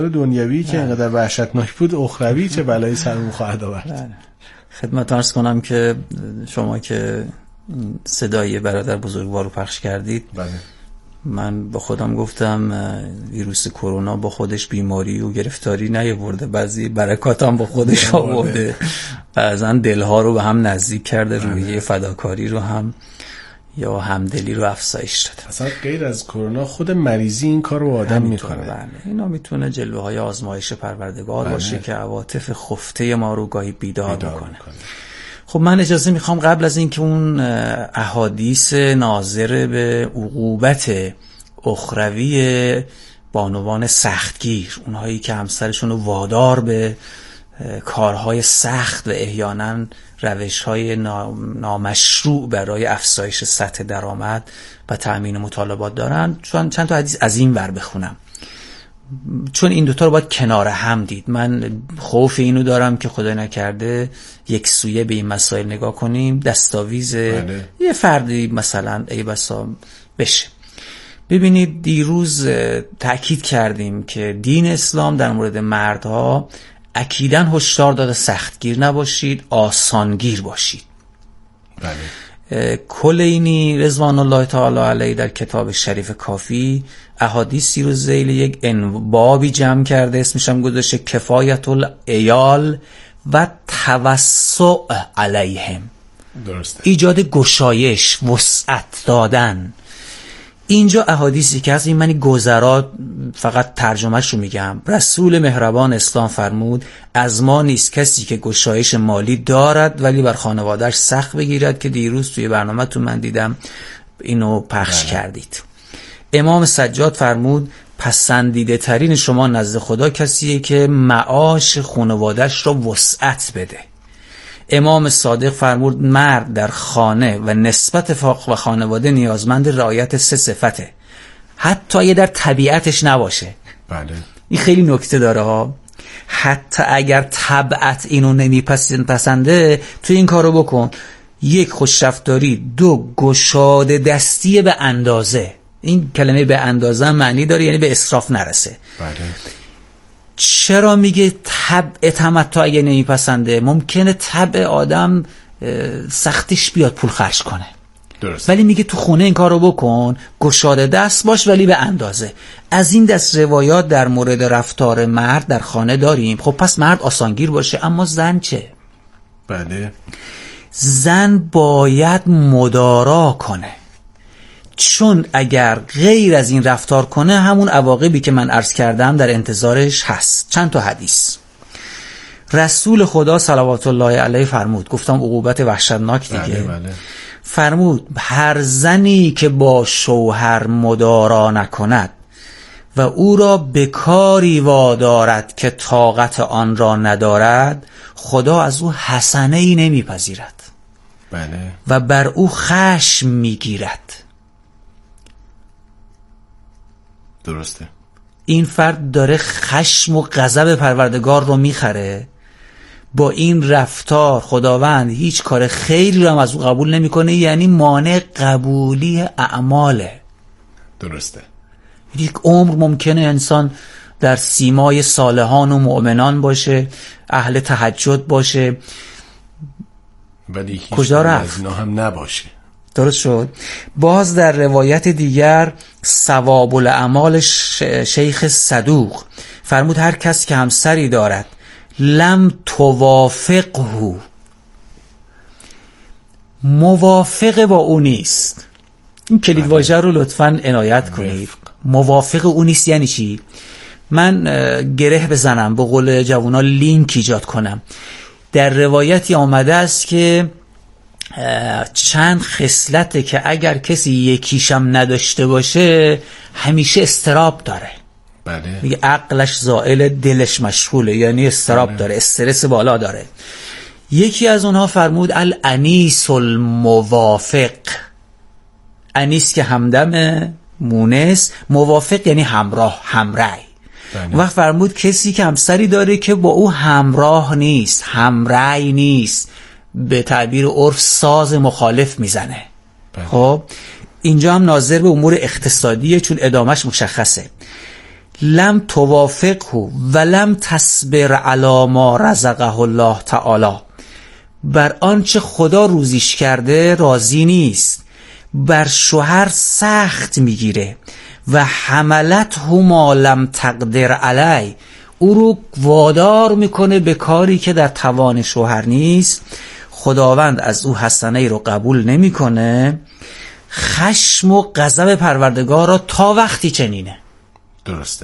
دنیوی که اینقدر وحشتناک بود، اخروی چه بلایی سرمون خواهد آورد. خدمت عرض کنم که شما که صدای برادر بزرگوار رو پخش کردید، من با خودم گفتم ویروس کرونا با خودش بیماری و گرفتاری نیاورده، بعضی برکات هم با خودش آورده، بعضا دلها رو به هم نزدیک کرده، روحیه فداکاری رو هم یا همدلی رو افزایش داده. اصلا غیر از کرونا خود مریضی این کار رو آدم میکنه. اینا میتونه جلوه های آزمایش پروردگار باشه که عواطف خفته ما رو گاهی بیدار میکنه. خب من اجازه میخوام قبل از اینکه اون احادیث ناظر به عقوبت اخروی بانوان سختگیر، اونهایی که همسرشون رو وادار به کارهای سخت و احیانا روش‌های نامشروع برای افزایش سطح درآمد و تأمین مطالبات دارن، چند تا حدیث از این ور بخونم، چون این دوتا رو باید کنار هم دید. من خوف اینو دارم که خدای نکرده یک سویه به این مسائل نگاه کنیم، دستاویز یه فردی مثلا ای بسا بشه. ببینید دیروز تأکید کردیم که دین اسلام در مورد مردها اکیداً هشدار داده سختگیر نباشید، آسانگیر باشید. کلینی رضوان الله تعالی علیه در کتاب شریف کافی احادیثی رو ذیل یک بابی جمع کرده، اسمش هم گذاشته کفایت العیال و توسع علیهم. درسته. ایجاد گشایش، وسعت دادن. اینجا احادیثی که از این منی گذرات فقط ترجمهش رو میگم. رسول مهربان اسلام فرمود از ما نیست کسی که گشایش مالی دارد ولی بر خانوادهش سخت بگیرد، که دیروز توی برنامه تو من دیدم اینو پخش کردید. امام سجاد فرمود پسندیده ترین شما نزد خدا کسیه که معاش خانوادهش رو وسعت بده. امام صادق فرمود مرد در خانه و نسبت فاق و خانواده نیازمند رعایت 3 صفته، حتی اگه در طبیعتش نباشه. بله. این خیلی نکته داره ها. حتی اگر طبعت اینو نمیپسنده تو این کارو بکن. 1 خوشرفتاری، 2 گشاده دستی به اندازه. این کلمه به اندازه معنی داره یعنی به اسراف نرسه. بله. چرا میگه طبع تمتع اگه نمیپسنده؟ ممکنه طبع آدم سختش بیاد پول خرج کنه. درست. ولی میگه تو خونه این کارو بکن، گشاده دست باش ولی به اندازه. از این دست روایات در مورد رفتار مرد در خانه داریم. خب پس مرد آسانگیر باشه، اما زن چه؟ بله. زن باید مدارا کنه، چون اگر غیر از این رفتار کنه همون عواقبی که من عرض کردم در انتظارش هست. چند تا حدیث رسول خدا صلوات الله علیه فرمود، گفتم عقوبت وحشتناک دیگه. بله. فرمود هر زنی که با شوهر مدارا نکند و او را به کاری وادارد که طاقت آن را ندارد، خدا از او حسنه ای نمیپذیرد. بله. و بر او خشم میگیرد. درسته. این فرد داره خشم و غضب پروردگار رو میخره. با این رفتار خداوند هیچ کار خیری رو هم از او قبول نمیکنه، یعنی مانع قبولی اعماله. درسته. یک عمر ممکنه انسان در سیمای صالحان و مؤمنان باشه، اهل تهجد باشه، ولی هیچ کجا رفت؟ از اینا هم نباشه. درست شد. باز در روایت دیگر ثواب الاعمال شیخ صدوق فرمود هر کس که همسری دارد لم توافقه، موافق با او نیست. این کلید واژه رو لطفاً عنایت کنید. موافق او نیست یعنی چی؟ من گره بزنم، به قول جوونا لینک ایجاد کنم. در روایتی آمده است که چند خصلته که اگر کسی یکیشم نداشته باشه همیشه استراب داره. بله. میگه عقلش زائل، دلش مشغوله، یعنی استراب داره، استرس بالا داره. یکی از اونها فرمود الانیس الموافق. انیس که همدم، مونس، موافق یعنی همراه، همرأی. و فرمود کسی که همسری داره که با او همراه نیست، همرأی نیست، به تعبیر عرف ساز مخالف میزنه. خب اینجا هم ناظر به امور اقتصادیه چون ادامش مشخصه. لم توافقه و لم تصبر علی ما رزقه الله تعالی، بر آنچه خدا روزیش کرده راضی نیست، بر شوهر سخت میگیره و حملته ما لم تقدر علی، او رو وادار میکنه به کاری که در توان شوهر نیست. خداوند از او حسنه ای رو قبول نمیکنه. خشم و غضب پروردگار را تا وقتی چنینه. درسته.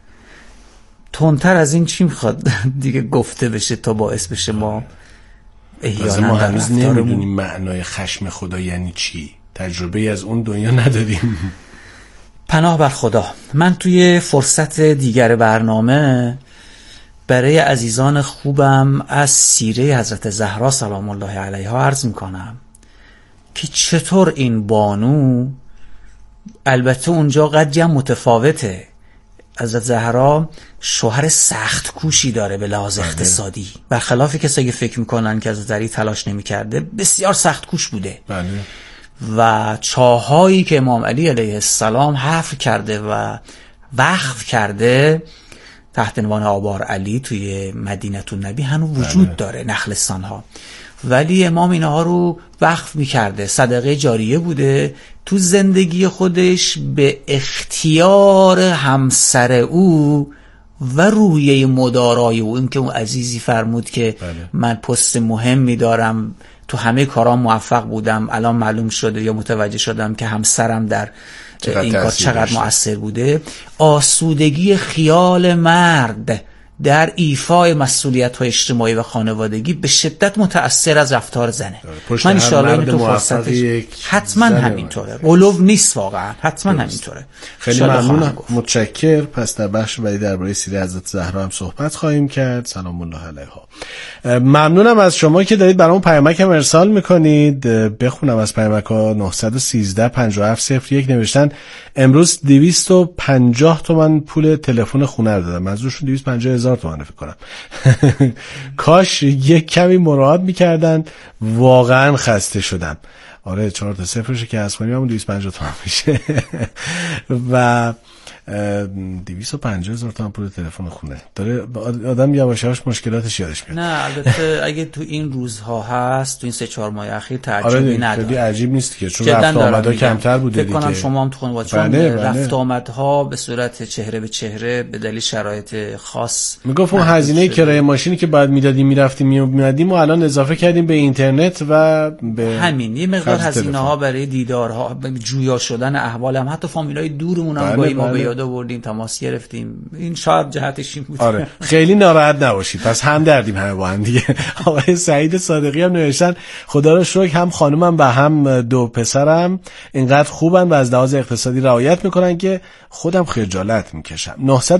تندتر از این چی میخواد دیگه گفته بشه تا باعث بشه ما احیانا ما هنوز نمیدونیم معنای خشم خدا یعنی چی، تجربه از اون دنیا نداریم. پناه بر خدا. من توی فرصت دیگر برنامه برای عزیزان خوبم از سیره حضرت زهرا سلام الله علیها عرض میکنم که چطور این بانو، البته اونجا قدری متفاوته، حضرت زهرا شوهر سخت کوشی داره به لحاظ اقتصادی، برخلاف کسایی که فکر میکنن که حضرت علی تلاش نمیکرده، بسیار سخت کوش بوده. بله. و چاهایی که امام علی علیه السلام حفر کرده و وقف کرده تحت عنوان آبار علی توی مدینه النبی هنوز وجود داره، نخلستان ها، ولی امام اینها رو وقف میکرده، صدقه جاریه بوده. تو زندگی خودش به اختیار همسر او و رویه مدارای او، این که اون عزیزی فرمود که من پست مهمی دارم، تو همه کارام موفق بودم، الان معلوم شده یا متوجه شدم که همسرم در این کار چقدر مؤثر بوده. آسودگی خیال مرد در ایفای مسئولیت‌های اجتماعی و خانوادگی به شدت متأثر از رفتار زنه. من ان شاءالله این تو فرصتش حتما همینطوره، قلوب نیست واقعا، حتما همینطوره. خیلی ممنونم، متشکر. پس در بخش بعدی درباره سیره حضرت زهرا هم صحبت خواهیم کرد سلام الله علیها. ممنونم از شما که دارید برامون پیامک هم ارسال میکنید. بخونم از پیامک‌ها. 913 5701 نوشتن امروز 250 تومن پول تلفن خونه رو دادم، منظورشون 250,000 تومن فکر کنم. کاش یک کمی مراعات میکردن، واقعا خسته شدم. آره 4 تا صفرشه که از کنیم همون 250 تومن میشه. و 250,000 تومن پول تلفن خونه داره آدم یواش یواش مشکلاتش یادش میاد. نه البته اگه تو این روزها هست، تو این 3-4 ماه اخیر تعجبی نداره. خیلی عجیب نیست که چون رفت آمدها کمتر بوده دیگه. فکر کنم شما هم تو خانواده چون رفت آمدها به صورت چهره به چهره به دلیل شرایط خاص میگفت اون هزینه کرایه ماشینی که بعد میدادیم میرفتیم میومدیم و الان اضافه کردیم به اینترنت و به همین یه مقدار هزینه ها برای دیدارها، جویا شدن احوال هم، حتی فامیلای دورمون هم گاهی ما به یاد آوردیم، تماس گرفتیم. این شاید جهتش این بود. آره خیلی ناراحت نباشید، پس هم دردیم همه با هم دیگه. آقای سعید صادقی هم نوشتن خدا رو شکر هم خانومم و هم 2 پسرم اینقدر خوبن و از لحاظ اقتصادی رعایت میکنن که خودم خجالت میکشم.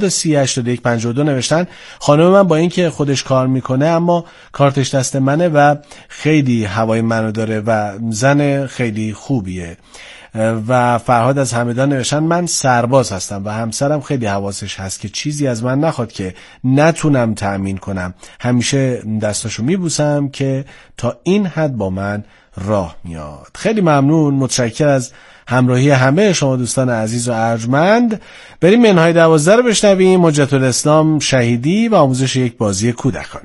938 نوشتن خانم من با اینکه خودش کار میکنه اما کارتش دست منه و خیلی هوای منو داره و زن خیلی خوبیه. و فرهاد از همدان نوشتن من سرباز هستم و همسرم خیلی حواسش هست که چیزی از من نخواد که نتونم تأمین کنم، همیشه دستاشو میبوسم که تا این حد با من راه میاد. خیلی ممنون، متشکر از همراهی همه شما دوستان عزیز و ارجمند. بریم منهای 12 رو بشنویم. حجت الاسلام شهیدی و آموزش یک بازی کودکانه.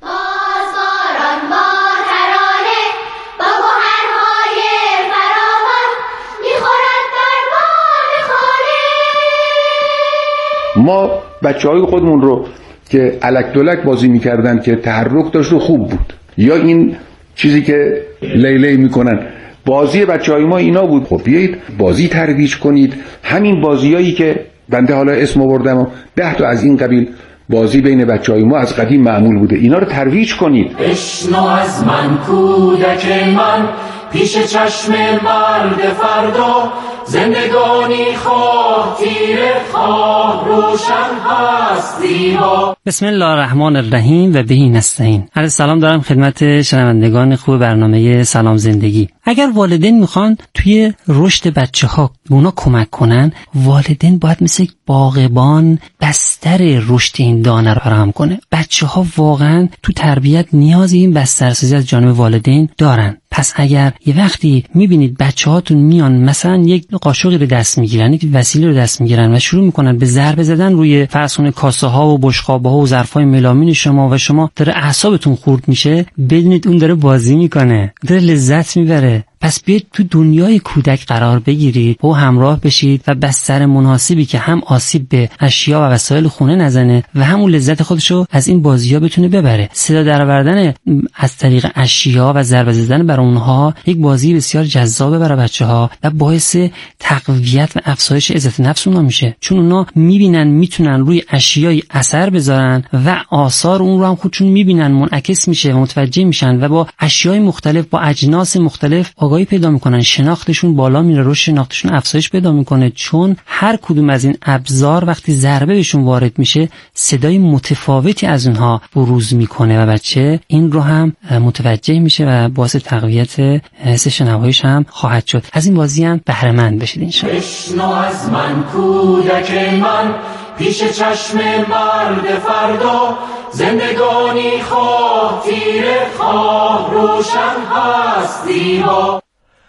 ما بچه‌های خودمون رو که الک دلک بازی می‌کردن که تحرک داشت و خوب بود، یا این چیزی که لیلی میکنن، بازی بچه‌های ما اینا بود. خب بیایید بازی ترویج کنید، همین بازیایی که بنده حالا اسم آوردم و 10 تا از این قبیل بازی بین بچه‌های ما از قدیم معمول بوده، اینا رو ترویج کنید. بشنو از من کودک من، پیش چشم مرد فردا، زندگانی خواه تیره خواه روشن هست زیبا. بسم الله الرحمن الرحیم و بهی نستعین. عرض سلام دارم خدمت شنوندگان خوب برنامه سلام زندگی. اگر والدین میخوان توی رشد بچه‌ها اونا کمک کنن، والدین باید مثل باغبان بستر رشد این دانه رو فراهم کنه. بچه‌ها واقعا تو تربیت نیازی این بسترسازی از جانب والدین دارن. پس اگر یه وقتی میبینید بچه‌هاتون میان مثلا یک قاشقی رو دست میگیرن، یک وسیله رو دست میگیرن و شروع میکنن به ضربه زدن روی فرض کنید کاسه ها و بشقاب ها و ظرفای ملامین شما و شما داره اعصابتون خورد میشه، بدونید اون داره بازی میکنه، داره لذت میبره. پس بیاید تو دنیای کودک قرار بگیرید و همراه بشید و بستر مناسبی که هم آسیب به اشیا و وسایل خونه نزنه و همون لذت خودشو از این بازی‌ها بتونه ببره. صدا درآوردن از طریق اشیا و ضربه زدن بر اونها یک بازی بسیار جذابه برای بچه‌ها و باعث تقویت و افزایش عزت نفس اونها میشه، چون اونها میبینن میتونن روی اشیای اثر بذارن و آثار اون رو هم خودشون میبینن، منعکس میشه و متوجه میشن و با اشیای مختلف، با اجناس مختلف آگاهی پیدا میکنن، شناختشون بالا میره، رشد شناختشون افزایش پیدا میکنه، چون هر کدوم از این ابزار وقتی ضربه بهشون وارد میشه صدای متفاوتی از اونها بروز میکنه و بچه این رو هم متوجه میشه و باعث تقویت حس شنواییش هم خواهد شد. از این بازی هم بهره مند بشید انشاءالله. بشنو از من کودک من، پیش چشم مرد فردا، زندگانی خواه تیره خواه روشن هست دیبا.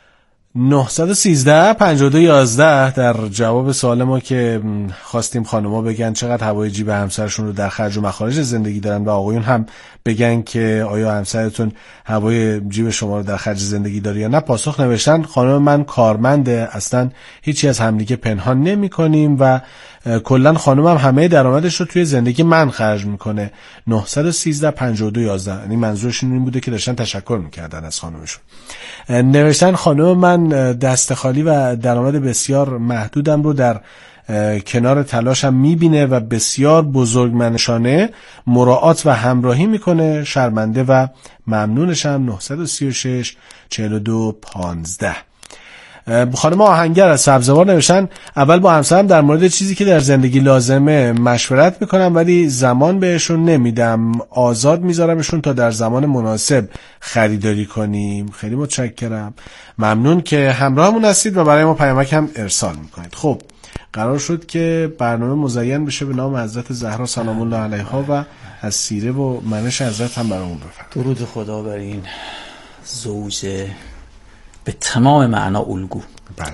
913 52 11 در جواب سوال ما که خواستیم خانوما بگن چقدر هوای جیب همسرشون رو در خرج و مخارج زندگی دارن و آقایون هم بگن که آیا همسرتون هوای جیب شما رو در خرج زندگی داره یا نه. پاسخ نوشتن خانم من کارمنده، اصلا هیچی از همدیگه پنهان نمی کنیم و کلن خانومم همه درآمدش رو توی زندگی من خرج میکنه. 913 52 11 یعنی منظورشون این بوده که داشتن تشکر میکردن از خانومشون. نوشتن خانم من دست خالی و درآمد بسیار محدودم رو در کنار تلاشم میبینه و بسیار بزرگمنشانه مراعات و همراهی میکنه، شرمنده و ممنونشم. 936 42 15. خانم آهنگر از سبزوار نوشتن اول با همسرم در مورد چیزی که در زندگی لازمه مشورت میکنم ولی زمان بهشون نمیدم، آزاد میذارمشون تا در زمان مناسب خریداری کنیم. خیلی متشکرم، ممنون که همراهمون هستید و برای ما پیامک هم ارسال میکنید. خب قرار شد که برنامه مزین بشه به نام حضرت زهرا سلام الله علیها و از سیره و منش حضرت هم برامون بفرمایید. درود خدا بر این زوج به تمام معنا الگو. بله.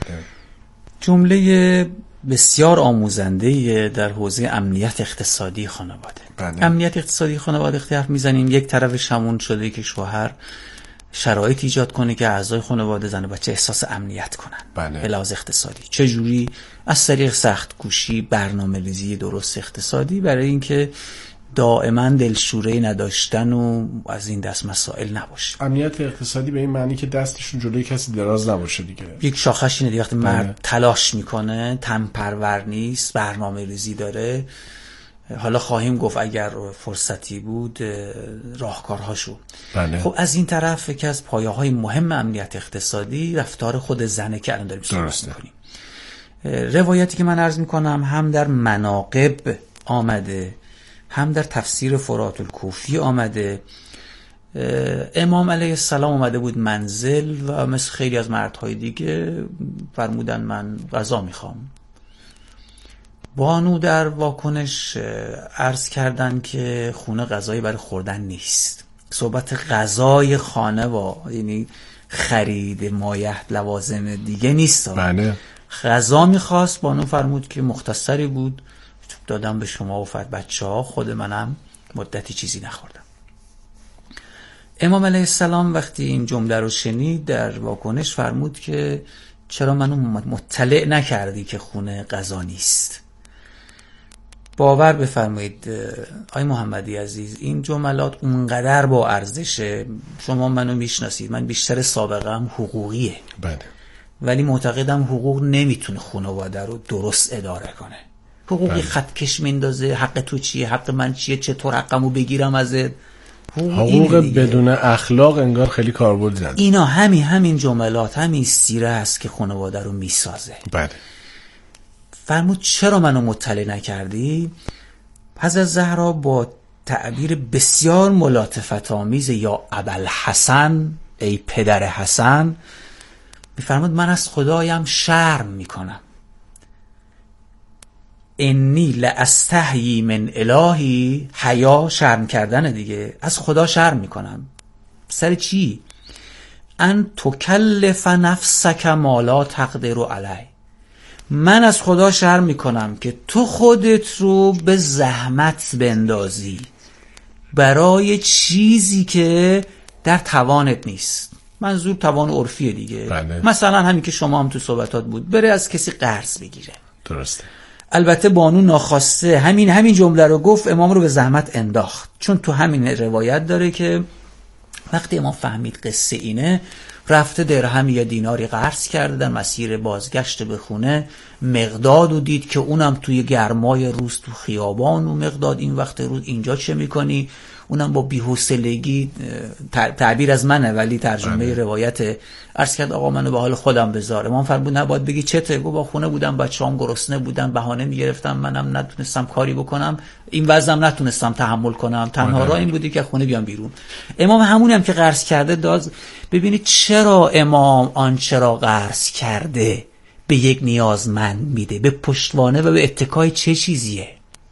جمله بسیار آموزنده در حوزه امنیت اقتصادی خانواده. بله. امنیت اقتصادی خانواده اختیار میزنیم، یک طرفش همون شده که شوهر شرایط ایجاد کنه که اعضای خانواده زن و بچه احساس امنیت کنن. بله. به لحاظ اقتصادی چجوری؟ از طریق سخت کوشی، برنامه‌ریزی درست اقتصادی برای اینکه دائما دلشوره نداشتن و از این دست مسائل نباشه. امنیت اقتصادی به این معنی که دستشون جلوی کسی دراز نباشه دیگه. یک شاخش اینه دیگه، وقتی مرد تلاش میکنه، تنپرور نیست، برنامه ریزی داره. حالا خواهیم گفت اگر فرصتی بود راهکارهاشو. بله. خب از این طرف یکی از پایه‌های مهم امنیت اقتصادی رفتار خود زنه که الان داریم صحبت میکنیم. روایتی که من عرض میکنم هم در مناقب آمده، هم در تفسیر فرات الکوفی آمده. امام علیه السلام آمده بود منزل و مثل خیلی از مردهای دیگه فرمودن من غذا میخوام. بانو در واکنش عرض کردن که خونه غذایی برای خوردن نیست. صحبت غذای خانه و یعنی خرید مایه لوازم دیگه نیست. بله. غذا میخواست. بانو فرمود که مختصری بود، دادم به شما و بچه ها، خود منم مدتی چیزی نخوردم. امام علیه السلام وقتی این جمله رو شنید در واکنش فرمود که چرا منو مطلع نکردی که خونه غذا نیست؟ باور بفرمایید آی محمدی عزیز، این جملات اونقدر با ارزشه. شما منو میشناسید، من بیشتر سابقه‌ام حقوقیه. بله. ولی معتقدم حقوق نمیتونه خانواده رو درست اداره کنه. حقوقی خطکش میندازه، حق تو چیه، حق من چیه، چطور حقمو بگیرم ازت. حقوق بدون اخلاق انگار خیلی کاربردی نداره. اینا همین جملات، همین سیره است که خانواده رو میسازه. بله. فرمود چرا منو مطلع نکردی؟ حضرت زهرا با تعبیر بسیار ملاطفت آمیز یا ابوالحسن، ای پدر حسن، میفرمود من از خدایم شرم میکنم. انی لاستحیی من الهی، حیا شرم کردن دیگه، از خدا شرم میکنم. سر چی؟ ان تکلف نفسک ما لا تقدر علی، من از خدا شرم میکنم که تو خودت رو به زحمت بندازی برای چیزی که در توانت نیست. منظور توان عرفیه دیگه. بله. مثلا همین که شما هم تو صحبتات بود، بره از کسی قرض بگیره. درسته. البته بانو ناخواسته همین جمله رو گفت، امام رو به زحمت انداخت، چون تو همین روایت داره که وقتی امام فهمید قصه اینه، رفته درهم یا دیناری قرض کرده، در مسیر بازگشت به خونه مقداد رو دید که اونم توی گرمای روز تو خیابان، و مقداد این وقت روز اینجا چه میکنی؟ اونم با بی‌حوصلگی، تعبیر از منه ولی ترجمه روایت، عرض کرد آقا منو به حال خودم بذار. امام فرمود نباید بگی چته؟ گفت با خونه بودم، بچه‌ام گرسنه بودن، بهانه میگرفتم، منم نتونستم کاری بکنم، این وضعم نتونستم تحمل کنم، تنها راه این بودی که خونه بیام بیرون. امام همونی هم که قرض کرده داد. ببینید چرا امام آنچه را قرض کرده به یک نیازمند میده، به پشتوانه و به اتکای چه چیزیه؟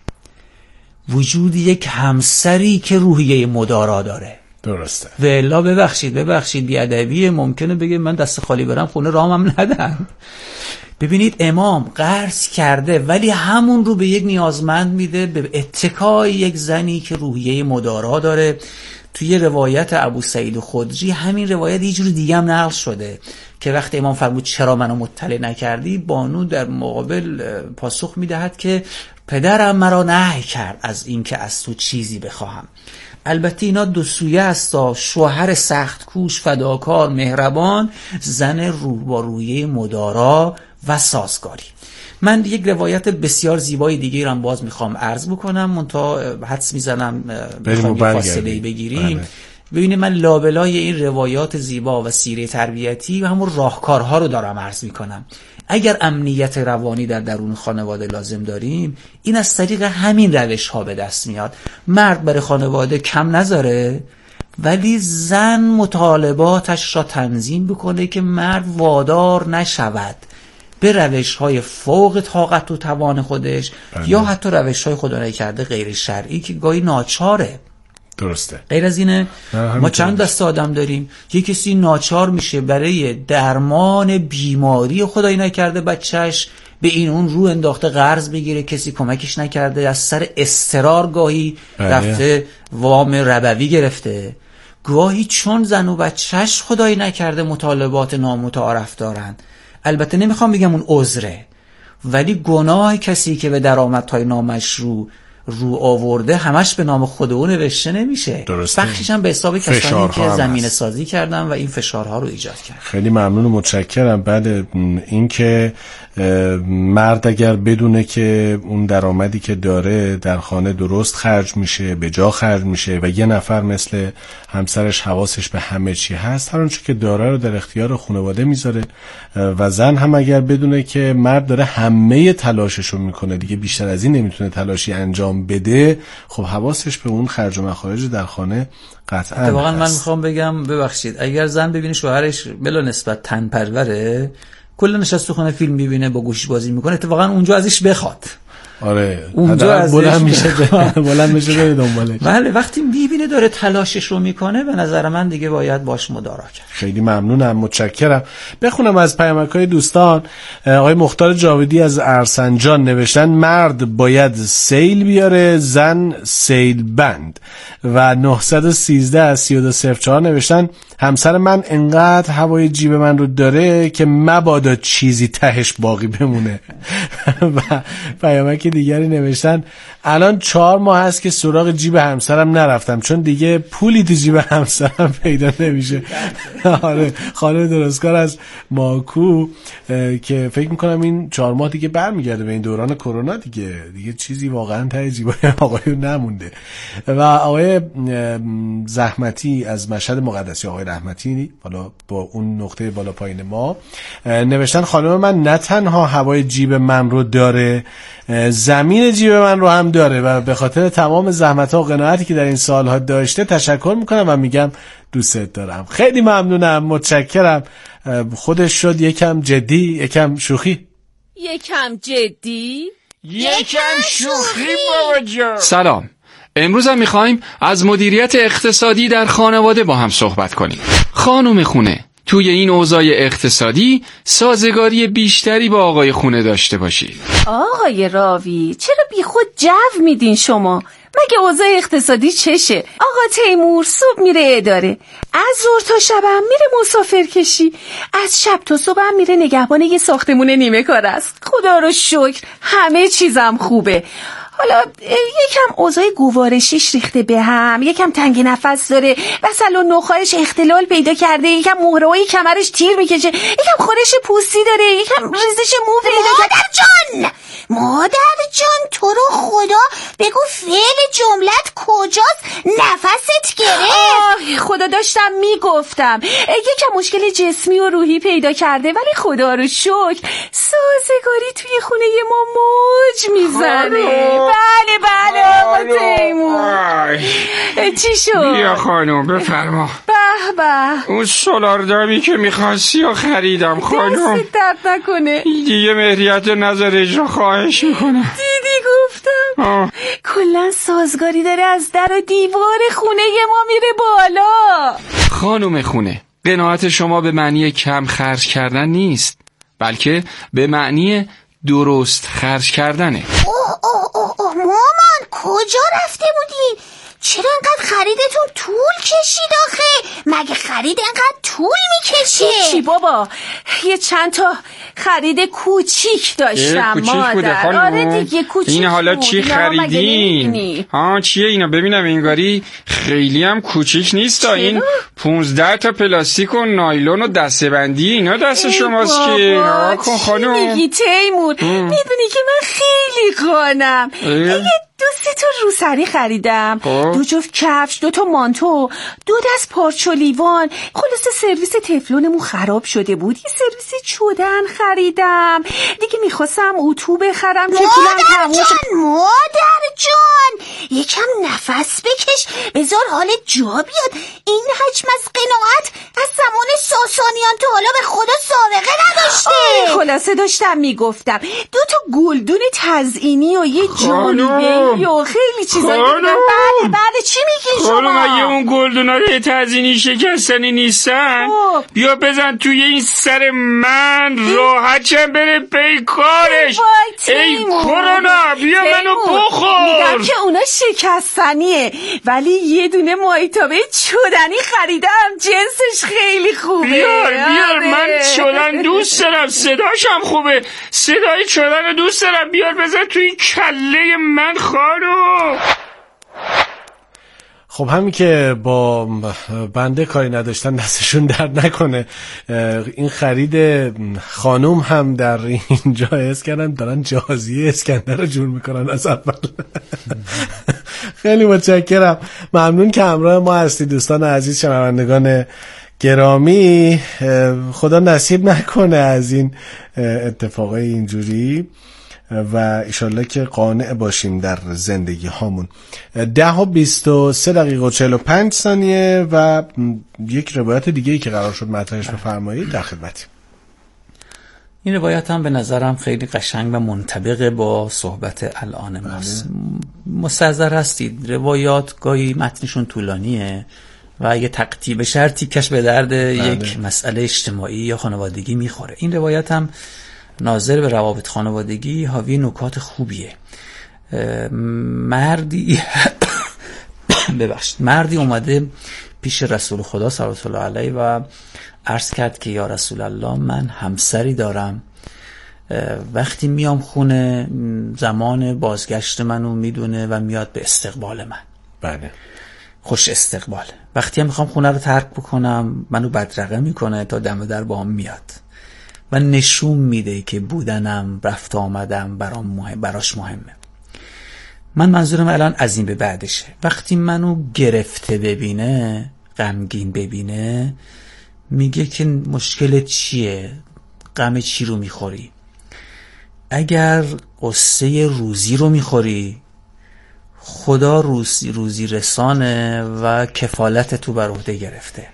وجود یک همسری که روحیه مدارا داره. درسته. و الا ببخشید بیادبیه، ممکنه بگه من دست خالی برم خونه رامم ندن. ببینید امام قرض کرده ولی همون رو به یک نیازمند میده، به اتکای یک زنی که روحیه مدارا داره. توی روایت ابو سعید خدری همین روایت یه جور دیگه هم نقل شده که وقتی امام فرمود چرا منو مطلع نکردی، بانو در مقابل پاسخ میدهد که پدرم مرا نهی کرد از این که از تو چیزی بخواهم. البته اینا دو سویه است، شوهر سخت کوش، فداکار، مهربان، زن روح با روحیه مدارا و سازگاری. من یک روایت بسیار زیبای دیگه هم باز میخوام عرض بکنم، منتها حدس میزنم بخوام فاصله بگیریم. ببینید من لابلای این روایات زیبا و سیره تربیتی و همون راهکارها رو دارم عرض میکنم. اگر امنیت روانی در درون خانواده لازم داریم، این از طریق همین روش ها به دست میاد. مرد برای خانواده کم نذاره، ولی زن مطالباتش را تنظیم بکنه که مرد وادار نشود به روش‌های فوق طاقت و توان خودش، یا حتی روش‌های خدا نکرده غیر شرعی که گاهی ناچاره. درسته. غیر از اینه ما چند دسته آدم داریم، یک کسی ناچار میشه برای درمان بیماری خدایی نکرده بچهش به این اون رو انداخته قرض بگیره، کسی کمکش نکرده، از سر اضطرار گاهی رفته وام ربوی گرفته، گاهی چون زن و بچهش خدایی نکرده مطالبات نامتعارف دارن. البته نمیخوام بگم اون عذره، ولی گناه کسی که به درآمدهای نامشروع رو آورده همش به نام خود او نوشته نمیشه. بخشش هم به حساب کسانی که زمینه سازی کردن و این فشارها رو ایجاد کردن. خیلی ممنون و متشکرم. بله، این که مرد اگر بدونه که اون درآمدی که داره در خانه درست خرج میشه، به جا خرج میشه و یه نفر مثل همسرش حواسش به همه چی هست، هر آنچه که داره رو در اختیار خانواده میذاره، و زن هم اگر بدونه که مرد داره همه تلاششو میکنه، دیگه بیشتر از این نمیتونه تلاشی انجام بده، خب حواسش به اون خرج و مخارج در خانه قطعا هست. واقعا من میخوام بگم ببخشید، اگر زن ببینه شوهرش بلا نسبت تن پروره، کلا نشسته خونه فیلم میبینه، با گوشی بازی میکنه، اتفاقا اونجا ازش بخواد. آره، اونجا ازش بلند میشه بره دنبالش. بله، وقتی میبینه داره تلاشش رو میکنه، به نظر من دیگه باید باش مدارا کرد. خیلی ممنونم، متشکرم. بخونم از پیامک‌های دوستان. آقای مختار جاویدی از ارسنجان نوشتن مرد باید سیل بیاره، زن سیل بند. و 913 از 3204 نوشتن همسر من انقدر هوای جیب من رو داره که مبادا چیزی تهش باقی بمونه. و پیامک دیگری نوشتن الان 4 ماه هست که سراغ جیب همسرم نرفتم، چون دیگه پولی تو جیب همسرم پیدا نمیشه. آره، خانم درستکار از ماکو که فکر میکنم این 4 ماه دیگه برمیگرده به این دوران کرونا، دیگه چیزی واقعا ته جیبای آقایون نمونده. و آقای زحمتی از مشهد مقدسی، آقای رحمتی، حالا با اون نقطه بالا پایین ما، نوشتن خانم من نه تنها هوای جیب من رو داره، زمین جیب من رو هم داره و به خاطر تمام زحمت‌ها و قناعتی که در این سالها داشته تشکر میکنم و میگم دوست دارم. خیلی ممنونم، متشکرم. خودش شد یکم جدی، یکم شوخی. یکم جدی، یکم شوخی بابا جان. سلام، امروز هم میخوایم از مدیریت اقتصادی در خانواده با هم صحبت کنیم. خانم خونه توی این اوضاع اقتصادی سازگاری بیشتری با آقای خونه داشته باشید. آقای راوی چرا بی خود جو میدین شما؟ مگه اوضاع اقتصادی چشه؟ آقا تیمور صبح میره اداره، از ظهر تا شبم میره مسافر کشی، از شب تا صبحم میره نگهبان یه ساختمون نیمه کار است. خدا رو شکر همه چیزم خوبه. حالا یکم اوضاع گوارشیش ریخته به هم، یکم تنگ نفس داره، وصل و نخاعش اختلال پیدا کرده، یکم مهره‌های کمرش تیر میکشه، یکم خورش پوستی داره، یکم ریزش مو پیدا کرده. مادر جان تو رو خدا بگو فعل جملت کجاست؟ نفست گرفت. خدا داشتم میگفتم یکم مشکل جسمی و روحی پیدا کرده، ولی خدا رو شکر سازگاری توی خونه ما موج میزنه. بله آقا تیمور. چی شد؟ بیا خانم بفرما. به اون سولاردامی که میخواستی و خریدم خانم. دست درد نکنه. دیگه مهریت نظر اجرا خواهش میکنم. دیدی گفتم کلا سازگاری داره از در و دیوار خونه ما میره بالا. خانم خونه، قناعت شما به معنی کم خرج کردن نیست، بلکه به معنی درست خرج کردنه. مامان کجا رفته بودی؟ چرا انقدر خریدتون طول کشید آخه؟ مگه خرید انقدر طول میکشه؟ چی بابا، یه چند تا خرید کوچیک داشتم کوچیک بوده خانم. آره دیگه کوچیک. این حالا چی خریدین؟ چیه اینا؟ ببینم انگاری خیلی هم کوچیک نیست. این 15 تا پلاستیک و نایلون و دسته‌بندی اینا دست شماست که کن خانم. میگی تیمور؟ میدونی که من خیلی خانم. دو سه تا روسری خریدم، 2 جفت کفش، 2 تا مانتو، 2 دست پارچ و لیوان. خلاصه سرویس تفلونمون خراب شده بود، یه سرویس چودن خریدم دیگه. میخواستم اتو بخرم که پولم تموم شد. مادر جان یکم نفس بکش، بذار حال جا بیاد. این حجم از قناعت از زمان ساسانیان تا حالا به خدا سابقه نداشته. خلاصه داشتم میگفتم 2 تا گلدون تزیینی و یه جانبه و خیلی چیزا. بله چی میگی شما؟ خانم اگه اون گلدونا رو تزیینی شکستنی نیستن بیا بزن توی این سر من، راحتشم بره پی کارش. ای کرونا بیا منو بخور. میگم که اونا شکستنیه، ولی یه دونه مایتابه چودنی خریدم، جنسش خیلی خوبه. بیار من چودن دوست دارم، صداشم خوبه، صدای چودن رو دوست دارم. بیار بزن توی کله من خانم. خب همین که با بنده کاری نداشتن دستشون درد نکنه. این خرید خانوم هم در اینجا حس کردن دارن جهازیه اسکندر رو جور میکنن از اول. خیلی متشکرم، ممنون که همراه ما هستی دوستان عزیز، شنوندگان گرامی. خدا نصیب نکنه از این اتفاقای اینجوری و ایشالله که قانع باشیم در زندگی هامون. 10:23 و 45 ثانیه و یک روایت دیگه‌ای که قرار شد مطرحش بفرمایید در خدمتیم. این روایت هم به نظرم خیلی قشنگ و منطبق با صحبت الان ماست. مستحضر هستید روایات گاهی متنشون طولانیه و اگه تقطیع بشه تیکش به درد یک مسئله اجتماعی یا خانوادگی میخوره. این روایت هم ناظر به روابط خانوادگی حاوی نکات خوبیه. مردی اومده پیش رسول خدا صلی الله علیه و عرض کرد که یا رسول الله من همسری دارم، وقتی میام خونه زمان بازگشت منو میدونه و میاد به استقبال من. بله. خوش استقبال. وقتی هم میخوام خونه رو ترک بکنم منو بدرقه میکنه تا دم در با هم میاد و نشون میده که بودنم رفت آمدم براش مهمه. من منظورم الان از این به بعدشه. وقتی منو گرفته ببینه، غمگین ببینه، میگه که مشکل چیه؟ غم چی رو میخوری؟ اگر قصه روزی رو میخوری، خدا روزی رسانه و کفالت تو بر عهده گرفته.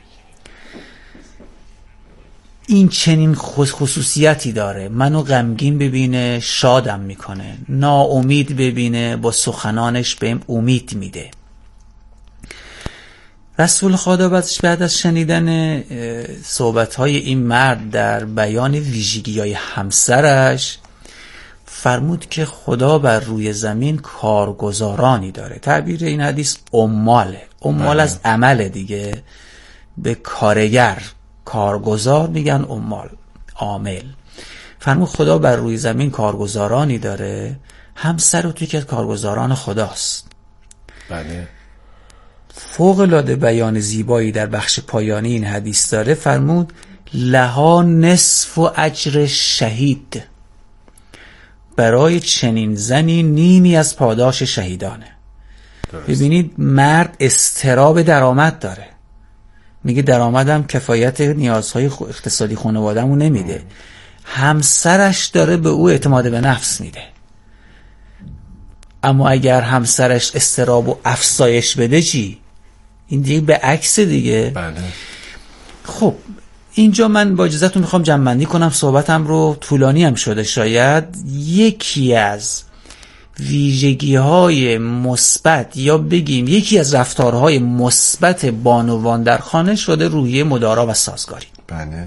این چنین خصوصیتی داره. منو غمگین ببینه شادم میکنه، ناامید ببینه با سخنانش بهم امید میده. رسول خدا بعد از شنیدن صحبت‌های این مرد در بیان ویژگی‌های همسرش فرمود که خدا بر روی زمین کارگزارانی داره. تعبیر این حدیث عماله. عمال از عمل دیگه، به کارگر کارگزار میگن عمال، عامل. فرمود خدا بر روی زمین کارگزارانی داره، همسر رو توی که کارگزاران خداست. بله. فوق العاده بیان زیبایی در بخش پایانی این حدیث داره. فرمود لها نصف و اجر شهید، برای چنین زنی نیمی از پاداش شهیدانه. درست. ببینید مرد استراب درآمد داره، میگه درآمدم کفایت نیازهای اقتصادی خانواده‌مو نمیده. همسرش داره به او اعتماد به نفس میده. اما اگر همسرش استراب و افزایش بده چی؟ این دیگه به عکس دیگه. بله. خب اینجا من با اجازهتون میخوام جمع‌بندی کنم صحبتم رو، طولانی هم شده شاید. یکی از ویژگی‌های مثبت یا بگیم یکی از رفتارهای مثبت بانوان در خانه شده روحیه مدارا و سازگاری. بله.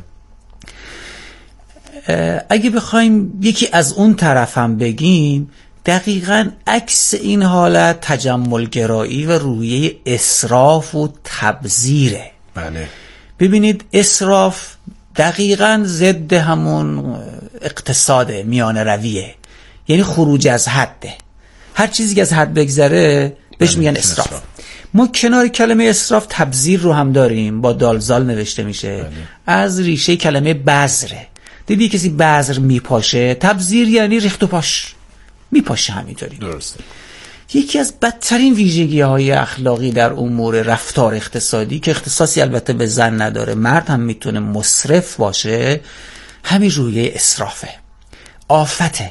اگه بخوایم یکی از اون طرف هم بگیم، دقیقاً عکس این حالت تجملگرایی و روحیه اسراف و تبذیره. بله. ببینید اسراف دقیقاً ضد همون اقتصاد میانه رویه، یعنی خروج از حده. هر چیزی که از حد بگذره بهش میگن اسراف. ما کنار کلمه اسراف تبذیر رو هم داریم، با دالزال نوشته میشه. بله. از ریشه کلمه بذره. دیدی کسی بذر میپاشه، تبذیر یعنی ریخت و پاش میپاشه همینطوری. درسته. یکی از بدترین ویژگی‌های اخلاقی در امور رفتار اقتصادی که اختصاصی البته به زن نداره، مرد هم میتونه مصرف باشه، همین روحیه اسرافه، آفته.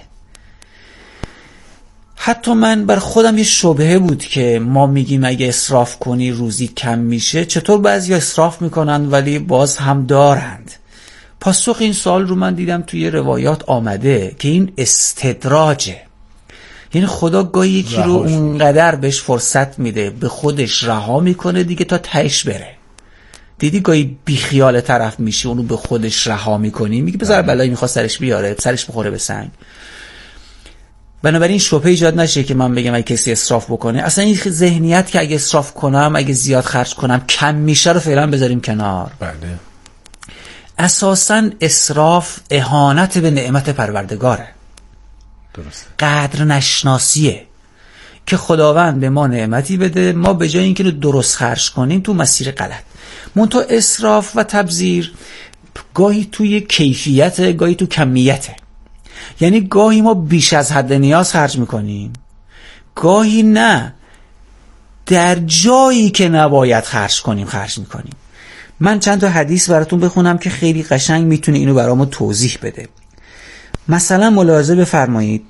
حتی من بر خودم یه شبهه بود که ما میگیم اگه اسراف کنی روزی کم میشه، چطور بعضی اسراف میکنن ولی باز هم دارند؟ پاسخ این سوال رو من دیدم توی روایات آمده که این استدراجه، یعنی خدا گاهی یکی رو اونقدر بهش فرصت میده به خودش رها میکنه دیگه تا تهش بره. دیدی گاهی بیخیال طرف میشه، اونو به خودش رها میکنی، میگه بذار بلایی میخواد سرش بیاره، سرش بخوره به سنگ. بنابراین شبهه ایجاد نشه که من بگم اگه کسی اسراف بکنه، اصلا این ذهنیت که اگه اسراف کنم، اگه زیاد خرج کنم کم میشه رو فعلا بذاریم کنار. بله. اساساً اسراف اهانت به نعمت پروردگاره. درست. قدر نشناسیه که خداوند به ما نعمتی بده، ما به جای اینکه درست خرج کنیم تو مسیر غلط. منتها اسراف و تبذیر گاهی توی کیفیت، گاهی تو کمیته. یعنی گاهی ما بیش از حد نیاز خرج میکنیم، گاهی نه، در جایی که نباید خرج کنیم خرج میکنیم. من چند تا حدیث براتون بخونم که خیلی قشنگ میتونه اینو برامون توضیح بده. مثلا ملاحظه بفرمایید،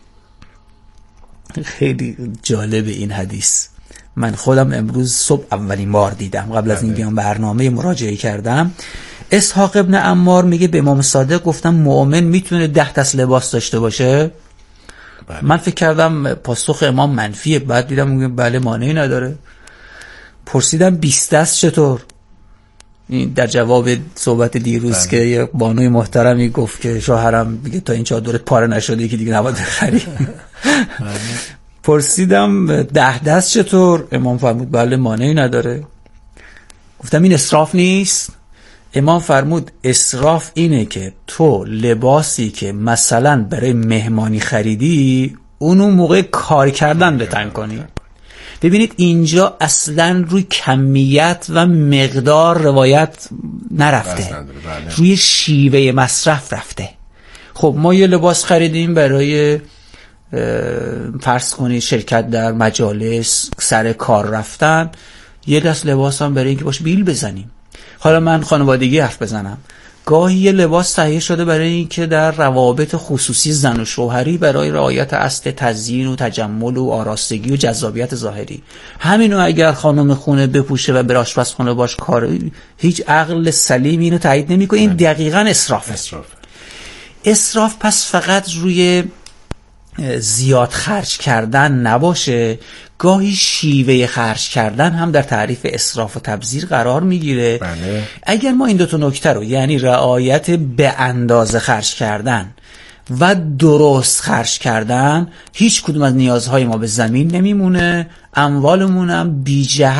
خیلی جالب این حدیث، من خودم امروز صبح اولین بار دیدم، قبل از این بیام برنامه مراجعه کردم. اسحاق ابن عمار میگه به امام صادق گفتم مؤمن میتونه 10 دست لباس داشته باشه؟ بله. من فکر کردم پاسخ امام منفیه، بعد دیدم میگه بله مانعی نداره. پرسیدم 20 دست چطور؟ در جواب صحبت دیروز که یه بانوی محترمی گفت که شوهرم میگه تا این چادرت پاره نشده که دیگه نباید بخری. پرسیدم 10 دست چطور؟ امام فرمود بله مانعی نداره. گفتم این اسراف نیست؟ امام فرمود اسراف اینه که تو لباسی که مثلا برای مهمانی خریدی اونو موقع کار کردن بتن کنی. ببینید اینجا اصلا روی کمیت و مقدار روایت نرفته، روی شیوه مصرف رفته. خب ما یه لباس خریدیم برای فرض کنید شرکت در مجالس، سر کار رفتن، یه دست لباس هم برای اینکه باش بیل بزنیم. حالا من خانوادگی حرف بزنم، گاهی یه لباس تهیه شده برای اینکه در روابط خصوصی زن و شوهری برای رعایت اصل تزیین و تجمل و آراستگی و جذابیت ظاهری، همینو اگر خانم خونه بپوشه و بر آشپزخونه باش کار، هیچ عقل سلیم اینو تایید نمیکنه. این دقیقاً اسرافه. اسراف پس فقط روی زیاد خرج کردن نباشه، گاهی شیوه خرج کردن هم در تعریف اسراف و تبذیر قرار میگیره. بله. اگر ما این 2 نکته رو، یعنی رعایت به اندازه خرج کردن و درست خرج کردن، هیچ کدوم از نیازهای ما به زمین نمیمونه، اموالمون هم بی جهت